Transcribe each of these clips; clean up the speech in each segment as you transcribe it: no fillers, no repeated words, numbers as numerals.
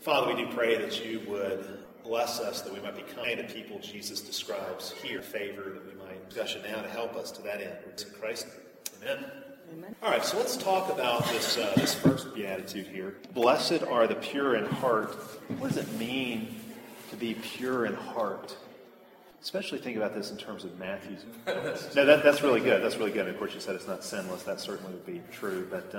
Father, we do pray that you would bless us, that we might be kind to people Jesus describes here, favor, that we might discussion now to help us to that end. In Christ, amen. Amen. All right, so let's talk about this first beatitude here. Blessed are the pure in heart. What does it mean to be pure in heart? Especially think about this in terms of Matthew's. No, that's really good. That's really good. And of course, you said it's not sinless. That certainly would be true. But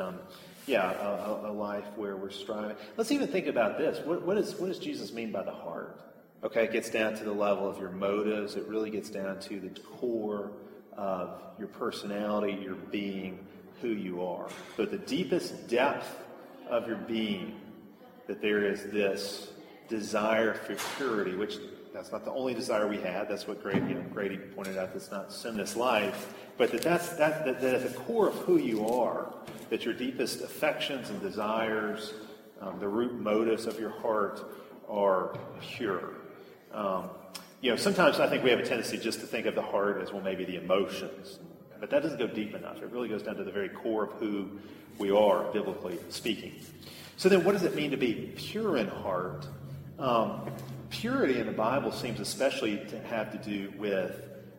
a life where we're striving. Let's even think about this. What does Jesus mean by the heart? Okay, it gets down to the level of your motives. It really gets down to the core of your personality, your being, who you are. So at the deepest depth of your being, that there is this desire for purity, which that's not the only desire we have. That's what Grady pointed out. That's not sinless life, but that at the core of who you are, that your deepest affections and desires, the root motives of your heart, are pure. Sometimes I think we have a tendency just to think of the heart as, well, maybe the emotions, but that doesn't go deep enough. It really goes down to the very core of who we are, biblically speaking. So then, what does it mean to be pure in heart? Purity in the Bible seems especially to have to do with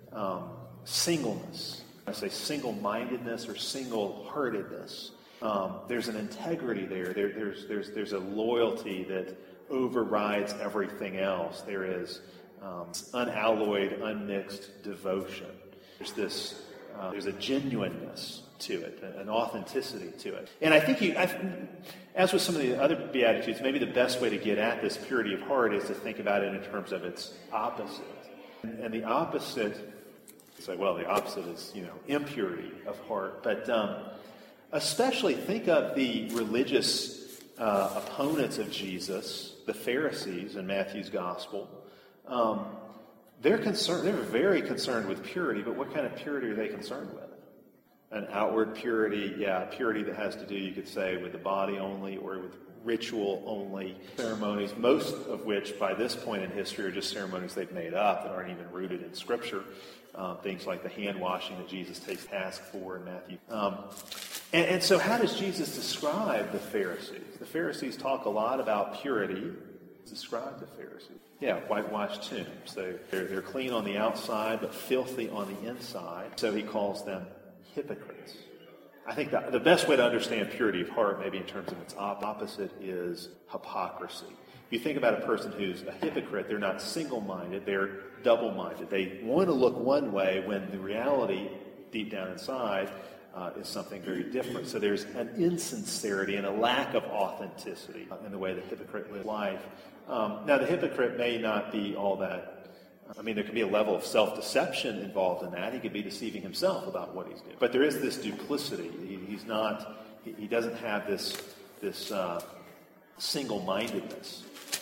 singleness. I say single-mindedness or single-heartedness. There's an integrity there. There's a loyalty that overrides everything else. There is unalloyed, unmixed devotion. There's a genuineness to it, an authenticity to it. And I think as with some of the other Beatitudes, maybe the best way to get at this purity of heart is to think about it in terms of its opposite. And the opposite, the opposite is, impurity of heart. But especially think of the religious opponents of Jesus, the Pharisees in Matthew's Gospel. They're very concerned with purity, but what kind of purity are they concerned with? An outward purity, purity that has to do, you could say, with the body only or with ritual only ceremonies, most of which by this point in history are just ceremonies they've made up that aren't even rooted in Scripture. Things like the hand washing that Jesus takes task for in Matthew. And so how does Jesus describe the Pharisees? The Pharisees talk a lot about purity. Describe the Pharisees. Whitewashed tombs. They're clean on the outside, but filthy on the inside. So he calls them hypocrites. I think that the best way to understand purity of heart, maybe in terms of its opposite, is hypocrisy. If you think about a person who's a hypocrite, they're not single-minded, they're double-minded. They want to look one way when the reality, deep down inside, is something very different. So there's an insincerity and a lack of authenticity in the way the hypocrite lives life. Now, the hypocrite may not be all that. There can be a level of self-deception involved in that. He could be deceiving himself about what he's doing. But there is this duplicity. He doesn't have this single-mindedness.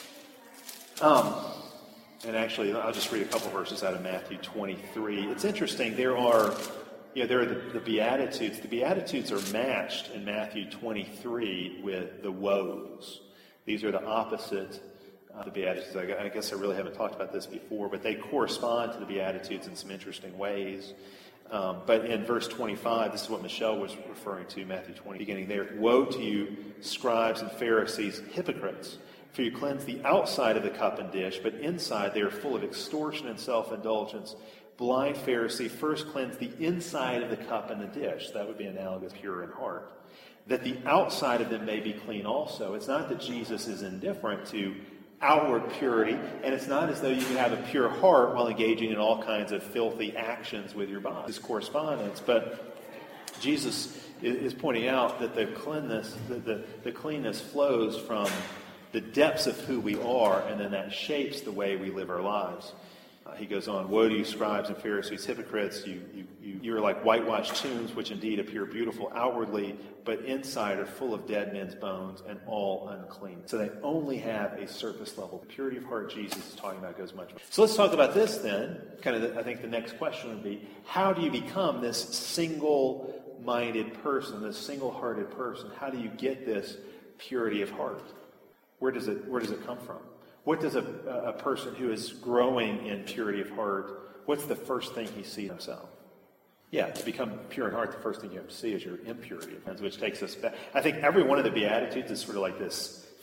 And actually, I'll just read a couple verses out of Matthew 23. It's interesting. There are the Beatitudes. The Beatitudes are matched in Matthew 23 with the woes. These are the opposite the Beatitudes. I guess I really haven't talked about this before, but they correspond to the Beatitudes in some interesting ways. But in verse 25, this is what Michelle was referring to, Matthew 20, beginning there. Woe to you, scribes and Pharisees, hypocrites! For you cleanse the outside of the cup and dish, but inside they are full of extortion and self-indulgence. Blind Pharisee, first cleanse the inside of the cup and the dish. That would be analogous, pure in heart. That the outside of them may be clean also. It's not that Jesus is indifferent to outward purity, and it's not as though you can have a pure heart while engaging in all kinds of filthy actions with your body. This correspondence, but Jesus is pointing out that the cleanness flows from the depths of who we are, and then that shapes the way we live our lives. He goes on, woe to you, scribes and Pharisees, hypocrites! You are like whitewashed tombs, which indeed appear beautiful outwardly, but inside are full of dead men's bones and all unclean. So they only have a surface level. The purity of heart Jesus is talking about goes much more. So let's talk about this then. I think the next question would be, how do you become this single-minded person, this single-hearted person? How do you get this purity of heart? Where does it come from? What does a person who is growing in purity of heart, what's the first thing he sees himself? To become pure in heart, the first thing you have to see is your impurity, which takes us back. I think every one of the Beatitudes is sort of like this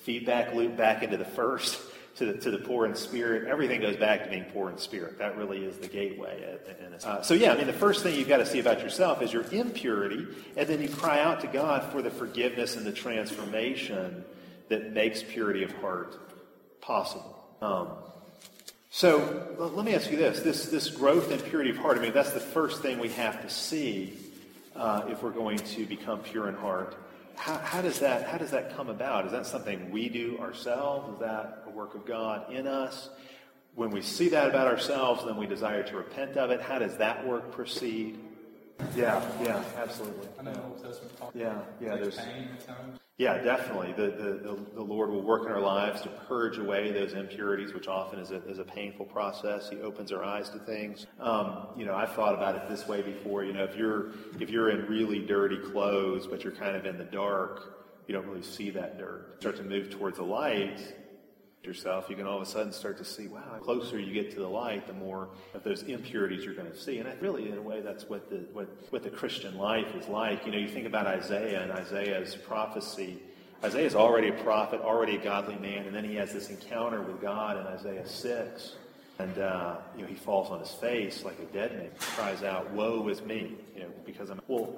feedback loop back into the first, to the poor in spirit. Everything goes back to being poor in spirit. That really is the gateway. So yeah, I mean, the first thing you've got to see about yourself is your impurity, and then you cry out to God for the forgiveness and the transformation that makes purity of heart possible. So let me ask you this growth in purity of heart, I mean, that's the first thing we have to see if we're going to become pure in heart. How does that come about? Is that something we do ourselves? Is that a work of God in us? When we see that about ourselves, then we desire to repent of it. How does that work proceed? Yeah, absolutely. I know the Old Testament talks there's pain at times. Yeah, definitely. The Lord will work in our lives to purge away those impurities, which often is a painful process. He opens our eyes to things. I've thought about it this way before. If you're in really dirty clothes, but you're kind of in the dark, you don't really see that dirt. Start to move towards the light yourself, you can all of a sudden start to see, wow, the closer you get to the light, the more of those impurities you're going to see. And really, in a way, that's what the Christian life is like. You think about Isaiah and Isaiah's prophecy. Isaiah's already a prophet, already a godly man, and then he has this encounter with God in Isaiah 6. And, he falls on his face like a dead man, cries out, woe is me, because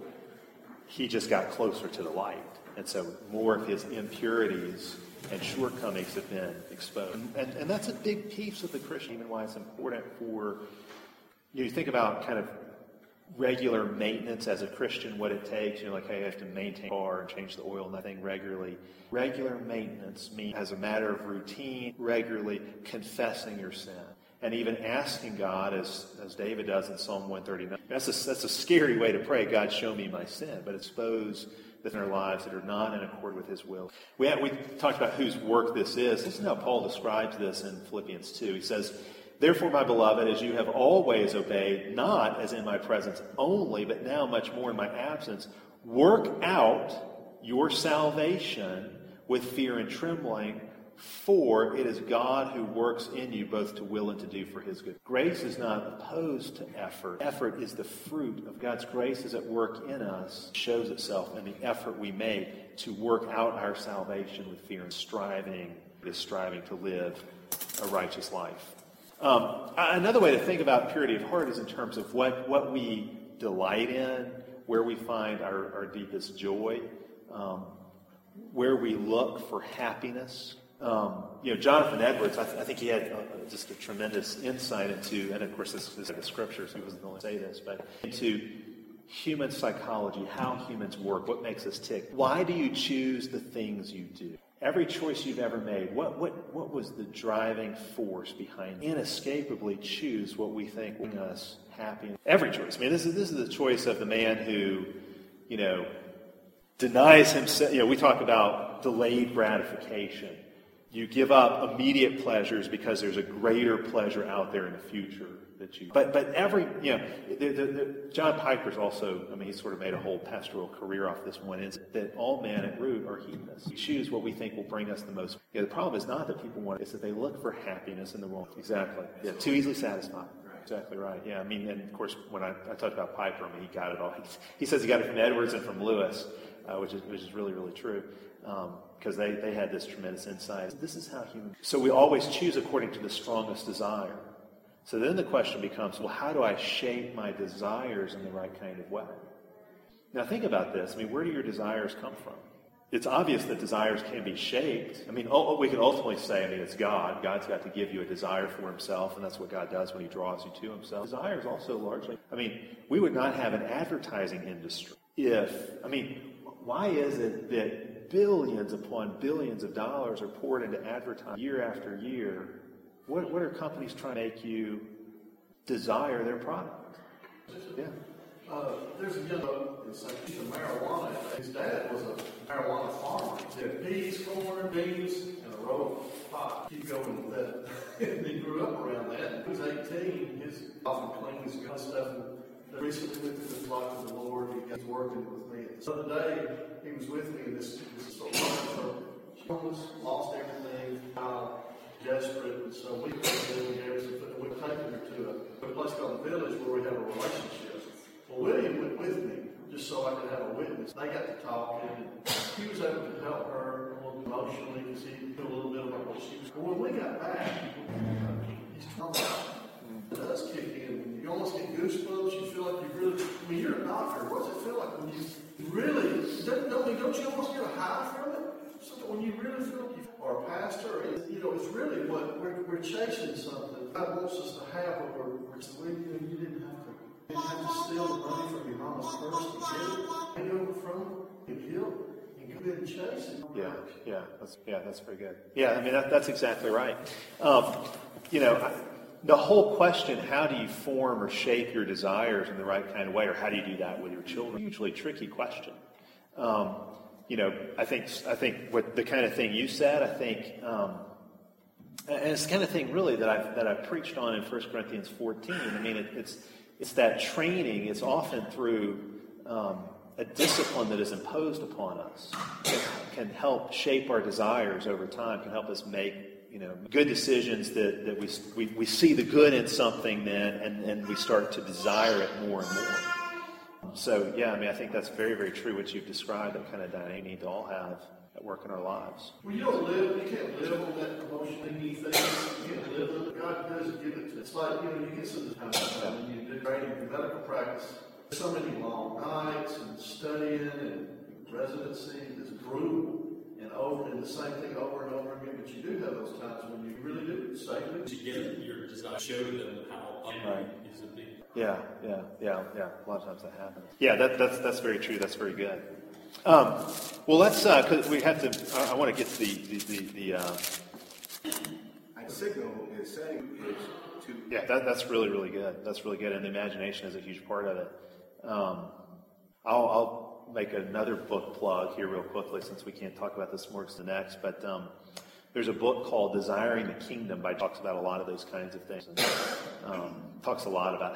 he just got closer to the light. And so more of his impurities and shortcomings have been exposed. And that's a big piece of the Christian, even why it's important for, you think about kind of regular maintenance as a Christian, what it takes, like, hey, I have to maintain a car and change the oil and that thing regularly. Regular maintenance means, as a matter of routine, regularly confessing your sin. And even asking God, as David does in Psalm 139. That's a scary way to pray, God, show me my sin, but expose in our lives that are not in accord with his will. We talked about whose work this is. This is how Paul describes this in Philippians 2. He says, therefore, my beloved, as you have always obeyed, not as in my presence only, but now much more in my absence, work out your salvation with fear and trembling, for it is God who works in you both to will and to do for his good. Grace is not opposed to effort. Effort is the fruit of God's grace is at work in us. It shows itself in the effort we make to work out our salvation with fear and striving to live a righteous life. Another way to think about purity of heart is in terms of what we delight in, where we find our deepest joy, where we look for happiness. Jonathan Edwards, I think he had just a tremendous insight into, and of course this is in the scriptures, he wasn't going to say this, but into human psychology, how humans work, what makes us tick. Why do you choose the things you do? Every choice you've ever made, what was the driving force behind it? Inescapably choose what we think will make us happy. Every choice. I mean, this is the choice of the man who, denies himself. We talk about delayed gratification. You give up immediate pleasures because there's a greater pleasure out there in the future that you. But every John Piper's also. I mean, he sort of made a whole pastoral career off this one. Is that all men at root are hedonists. We choose what we think will bring us the most. The problem is not that people want it; it's that they look for happiness in the wrong. Exactly. Yeah. Too easily satisfied. Exactly right. Yeah. I mean, and of course, when I talked about Piper, I mean, he got it all. He says he got it from Edwards and from Lewis, which is really, really true. Because they had this tremendous insight. This is how human. So we always choose according to the strongest desire. So then the question becomes, well, how do I shape my desires in the right kind of way? Now think about this. I mean, where do your desires come from? It's obvious that desires can be shaped. I mean, we can ultimately say, it's God. God's got to give you a desire for himself, and that's what God does when he draws you to himself. Desire is also largely, we would not have an advertising industry why is it that billions upon billions of dollars are poured into advertising year after year? What are companies trying to make you desire their product? Yeah. There's a young boy in St. Peter, marijuana. His dad was a marijuana farmer. He had peas, corn, beans, and a row of pot. Keep going with that. And he grew up around that. He was 18. His often cleans kind of stuff. And recently went to the flock of the Lord. He's working with me. So the day he was with me, and this sort of homeless, lost everything, desperate, and so we gave we've taken her to a place called the Village where we have a relationship. Well, William went with me just so I could have a witness. They got to talking, and he was able to help her emotionally because he he got back, he's talking about it does kick in. You almost get goosebumps. You feel like you really, I mean, you're a doctor. What does it feel like when you really, don't you almost get a high from it? Something when you really feel like you, or a pastor, it's really what we're chasing something. God wants us to have what you didn't have to steal the money from your mama's purse to get it. Hang over from it and kill it. And go ahead and chase it. That's very good. Yeah, I mean, that's exactly right. The whole question, how do you form or shape your desires in the right kind of way, or how do you do that with your children? Hugely tricky question. I think what the kind of thing you said, and it's the kind of thing really that I've preached on in 1 Corinthians 14. I mean, it's that training. It's often through a discipline that is imposed upon us. It can help shape our desires over time. Can help us make good decisions that we see the good in something then, and we start to desire it more and more. So, I think that's very, very true what you've described, that kind of dynamic we need to all have at work in our lives. Well, you can't live on that emotionally thing. You can't live on it. God does give it to you. It's like, you get some of the time when you do training in medical practice, so many long nights and studying and residency is brutal. And the same thing over and over again, but you do have those times when you really do safely. To get your desire, show them how is a big. Yeah. A lot of times that happens. Yeah, that's very true. That's very good. Well, let's because we have to. I want to get to the. Signal is saying is to. Yeah, that's really, really good. That's really good, and the imagination is a huge part of it. I'll make another book plug here real quickly, since we can't talk about this more to the next, but there's a book called Desiring the Kingdom talks about a lot of those kinds of things, and talks a lot about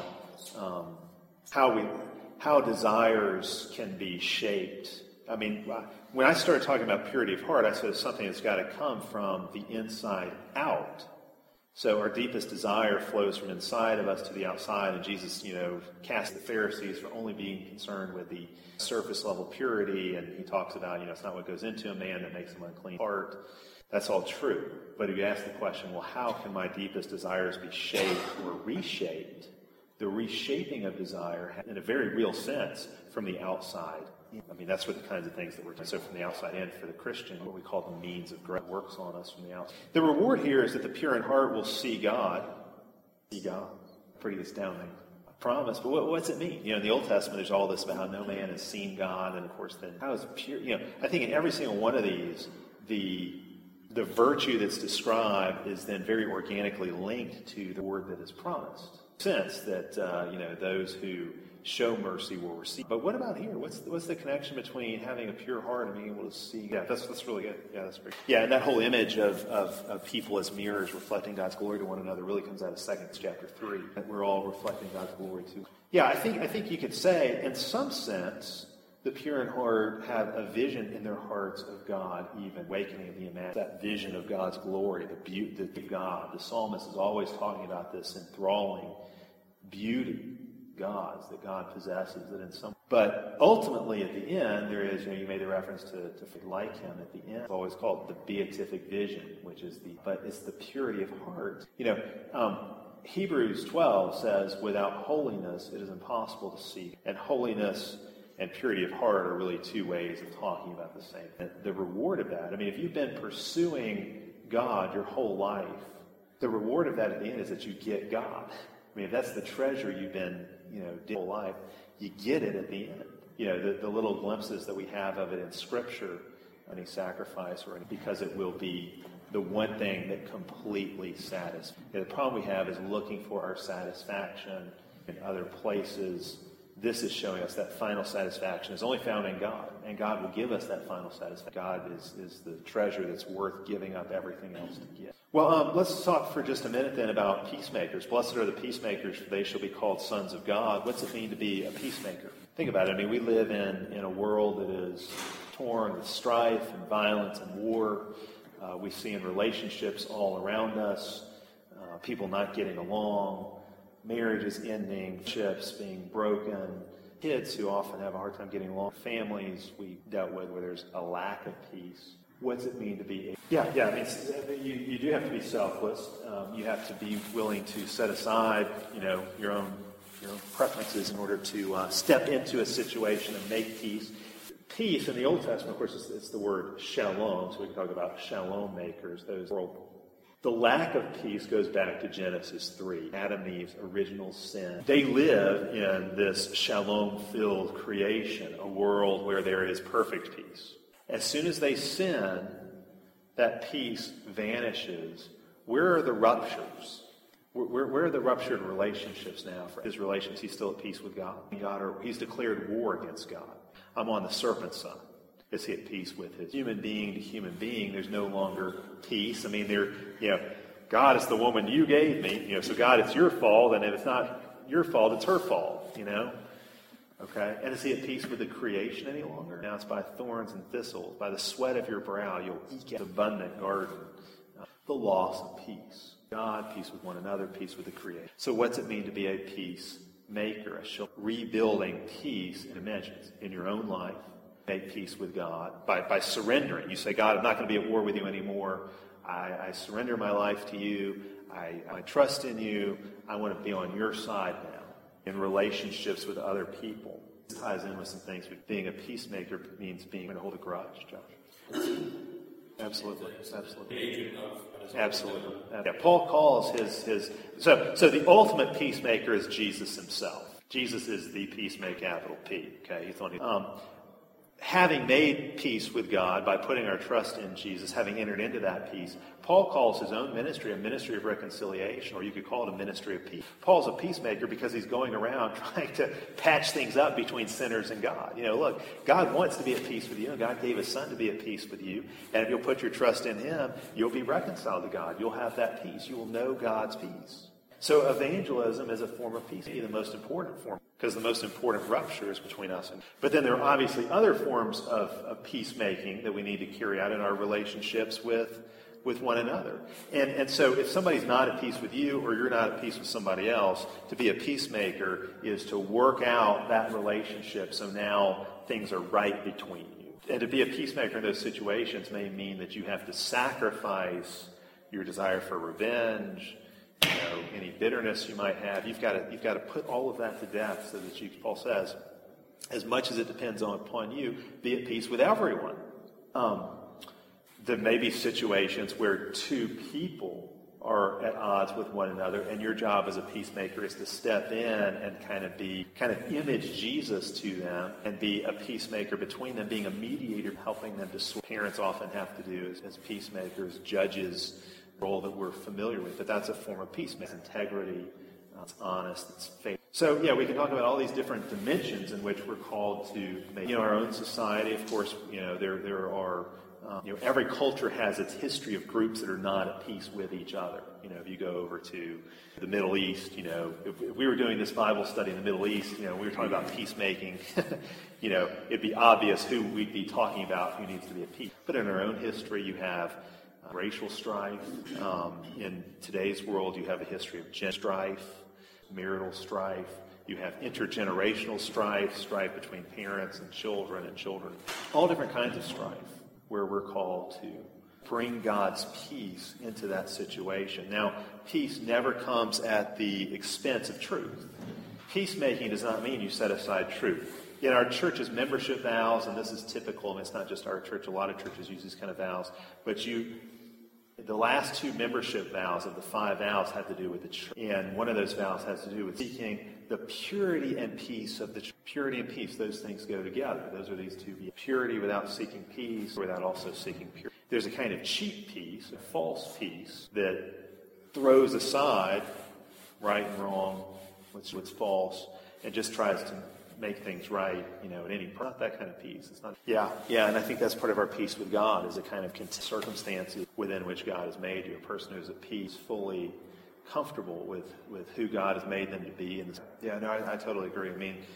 how desires can be shaped. I mean, when I started talking about purity of heart, I said it's something that's got to come from the inside out. So our deepest desire flows from inside of us to the outside, and Jesus, cast the Pharisees for only being concerned with the surface level purity, and he talks about, it's not what goes into a man that makes him unclean heart. That's all true. But if you ask the question, well, how can my deepest desires be shaped or reshaped? The reshaping of desire, in a very real sense, from the outside. I mean, that's what the kinds of things that we're doing. So from the outside in, for the Christian, what we call the means of grace works on us from the outside. The reward here is that the pure in heart will see God. See God. Pretty astounding promise. But what's it mean? In the Old Testament, there's all this about how no man has seen God. And of course, then how is pure? I think in every single one of these, the virtue that's described is then very organically linked to the word that is promised. Sense that, those who show mercy will receive. But what about here? What's the connection between having a pure heart and being able to see? Yeah, that's really good. Yeah, that's great. Yeah, and that whole image of people as mirrors reflecting God's glory to one another really comes out of 2 chapter 3. That we're all reflecting God's glory too. Yeah, I think you could say, in some sense, the pure in heart have a vision in their hearts of God, even awakening of the imagination. That vision of God's glory, the beauty of God. The psalmist is always talking about this enthralling beauty. Gods that God possesses, that in some, but ultimately at the end there is, you made the reference to like Him at the end. It's always called the beatific vision, which is but it's the purity of heart. Hebrews 12 says, without holiness it is impossible to see. And holiness and purity of heart are really two ways of talking about the same thing. The reward of that, if you've been pursuing God your whole life, the reward of that at the end is that you get God. If that's the treasure you've been, whole life, you get it at the end. The little glimpses that we have of it in Scripture, any sacrifice, because it will be the one thing that completely satisfies. The problem we have is looking for our satisfaction in other places. This is showing us that final satisfaction is only found in God, and God will give us that final satisfaction. God is the treasure that's worth giving up everything else to get. Well, let's talk for just a minute then about peacemakers. Blessed are the peacemakers, for they shall be called sons of God. What's it mean to be a peacemaker? Think about it. We live in a world that is torn with strife and violence and war. We see in relationships all around us, people not getting along, marriages ending, ships being broken, kids who often have a hard time getting along, families we dealt with where there's a lack of peace. What's it mean to be? I mean, you do have to be selfless. You have to be willing to set aside, your own preferences in order to step into a situation and make peace. Peace in the Old Testament, of course, it's the word shalom. So we can talk about shalom makers. The lack of peace goes back to Genesis 3, Adam and Eve's original sin. They live in this shalom-filled creation, a world where there is perfect peace. As soon as they sin, that peace vanishes. Where are the ruptures? Where are the ruptured relationships now? For his relations, he's still at peace with God. He's declared war against God. I'm on the serpent's side. Is he at peace with his human being to human being? There's no longer peace. I mean, God is the woman you gave me. So God, it's your fault, and if it's not your fault, it's her fault. Okay? And is he at peace with the creation any longer? Now it's by thorns and thistles, by the sweat of your brow, you'll eke out abundant garden. The loss of peace. God, peace with one another, peace with the creation. So what's it mean to be a peacemaker? Rebuilding peace in dimensions in your own life. Make peace with God by surrendering. You say, God, I'm not going to be at war with you anymore. I surrender my life to you. I trust in you. I want to be on your side now. In relationships with other people. This ties in with some things. Being a peacemaker means being able to hold a grudge, Josh. Absolutely. Yeah, Paul calls his so the ultimate peacemaker is Jesus himself. Jesus is the peacemaker, capital P. Okay, having made peace with God by putting our trust in Jesus, having entered into that peace, Paul calls his own ministry a ministry of reconciliation, or you could call it a ministry of peace. Paul's a peacemaker because he's going around trying to patch things up between sinners and God. Look, God wants to be at peace with you, and God gave his son to be at peace with you. And if you'll put your trust in him, you'll be reconciled to God. You'll have that peace. You will know God's peace. So evangelism is a form of peace, the most important form, because the most important rupture is between us. But then there are obviously other forms of peacemaking that we need to carry out in our relationships with one another. And so if somebody's not at peace with you, or you're not at peace with somebody else, to be a peacemaker is to work out that relationship so now things are right between you. And to be a peacemaker in those situations may mean that you have to sacrifice your desire for revenge, any bitterness you might have. You've got to put all of that to death so that you, Paul says, as much as it depends upon you, be at peace with everyone. There may be situations where two people are at odds with one another, and your job as a peacemaker is to step in and kind of image Jesus to them and be a peacemaker between them, being a mediator, helping them to sort. Parents often have to do as peacemakers, judges, role that we're familiar with, but that's a form of peace. It's integrity, it's honest, it's faith. So, we can talk about all these different dimensions in which we're called to make. Our own society, of course, there are, every culture has its history of groups that are not at peace with each other. If you go over to the Middle East, if we were doing this Bible study in the Middle East, we were talking about peacemaking, it'd be obvious who we'd be talking about, who needs to be at peace. But in our own history, you have racial strife. In today's world, you have a history of gender strife, marital strife. You have intergenerational strife between parents and children, all different kinds of strife where we're called to bring God's peace into that situation. Now, peace never comes at the expense of truth. Peacemaking does not mean you set aside truth. In our church's membership vows, and this is typical, and it's not just our church, a lot of churches use these kind of vows, but the last two membership vows of the 5 vows have to do with the church. And one of those vows has to do with seeking the purity and peace of the church. Purity and peace, those things go together. Those are these two. Purity without seeking peace, without also seeking purity. There's a kind of cheap peace, a false peace, that throws aside right and wrong, what's false, and just tries to make things right, at any point. Not that kind of peace. It's not. And I think that's part of our peace with God, is a kind of circumstances within which God has made you. A person who's at peace, fully comfortable with who God has made them to be. I totally agree. I mean,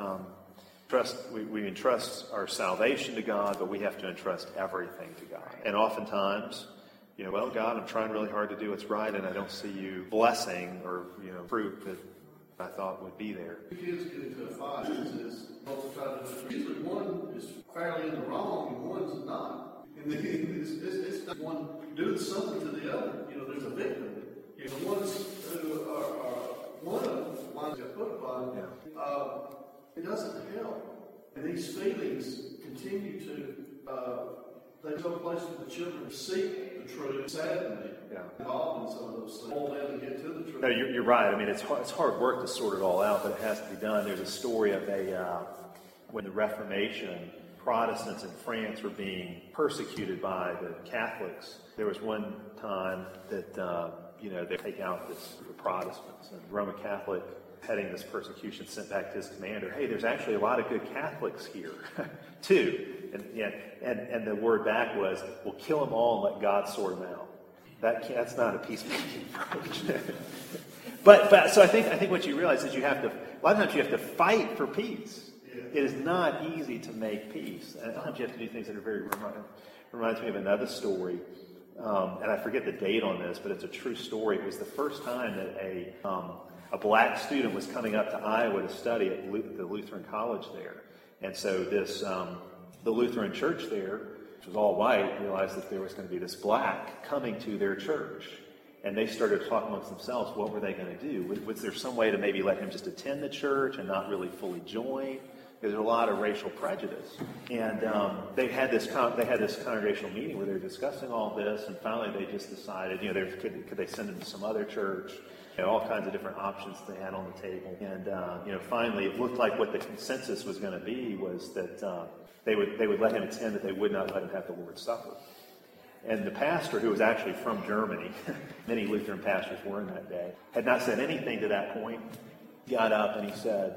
we entrust our salvation to God, but we have to entrust everything to God. And oftentimes, God, I'm trying really hard to do what's right, and I don't see you blessing or fruit that I thought would be there. Two kids get into a fight. Usually one is fairly in the wrong and one's not. And it's not one doing something to the other. There's a victim. The ones who are one of the ones that put upon, it doesn't help. And these feelings continue to, they go places where the children seek the truth. Sadly, involved in some of those things. All them to get to the truth. No, you're right. I mean, it's hard work to sort it all out, but it has to be done. There's a story of when the Reformation, Protestants in France were being persecuted by the Catholics. There was one time that, they take out the Protestants. And the Roman Catholic, heading this persecution, sent back to his commander, hey, there's actually a lot of good Catholics here, too. And the word back was, we'll kill them all and let God sort them out. That's not a peacemaking approach. So I think what you realize is a lot of times you have to fight for peace. It is not easy to make peace. And a lot of times you have to do things that are reminds me of another story. And I forget the date on this, but it's a true story. It was the first time that a black student was coming up to Iowa to study at the Lutheran College there. And so the Lutheran church there, which was all white, realized that there was going to be this black coming to their church. And they started talking amongst themselves, what were they going to do? Was there some way to maybe let him just attend the church and not really fully join? There's a lot of racial prejudice. And they had this congregational meeting where they were discussing all this, and finally they just decided, could they send him to some other church? All kinds of different options they had on the table. And finally it looked like what the consensus was going to be was that they would let him attend, but they would not let him have the Lord's Supper. And the pastor, who was actually from Germany, many Lutheran pastors were in that day, had not said anything to that point, got up and he said,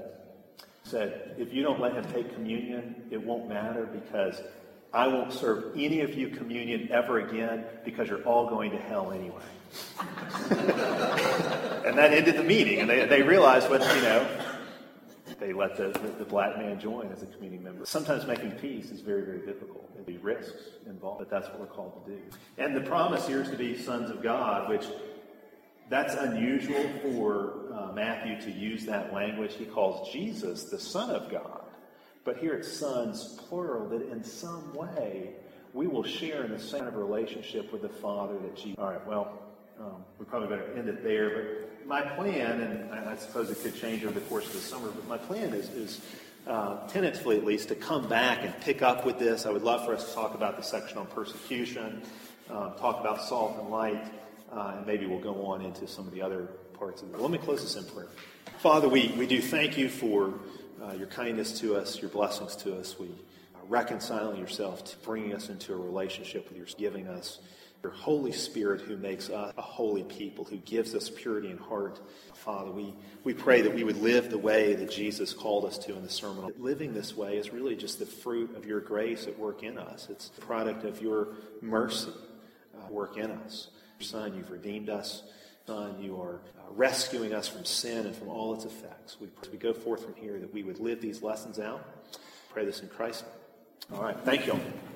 if you don't let him take communion, it won't matter because I won't serve any of you communion ever again because you're all going to hell anyway. And that ended the meeting, and they realized they let the black man join as a community member. Sometimes making peace is very, very difficult. There'll be risks involved, but that's what we're called to do. And the promise here is to be sons of God, which that's unusual for Matthew to use that language. He calls Jesus the Son of God. But here it's sons, plural, that in some way we will share in the same kind of relationship with the Father that Jesus. All right, well, we probably better end it there. But my plan, and I suppose it could change over the course of the summer, but my plan is tentatively at least, to come back and pick up with this. I would love for us to talk about the section on persecution, talk about salt and light, and maybe we'll go on into some of the other parts of it. Let me close this in prayer. Father, we do thank you for your kindness to us, your blessings to us. We reconciling yourself to bringing us into a relationship with you, giving us your Holy Spirit who makes us a holy people, who gives us purity in heart. Father, we pray that we would live the way that Jesus called us to in the sermon. Living this way is really just the fruit of your grace at work in us. It's the product of your mercy at work in us. Son, you've redeemed us. Son, you are rescuing us from sin and from all its effects. We pray as we go forth from here that we would live these lessons out. Pray this in Christ's name. All right. Thank you all.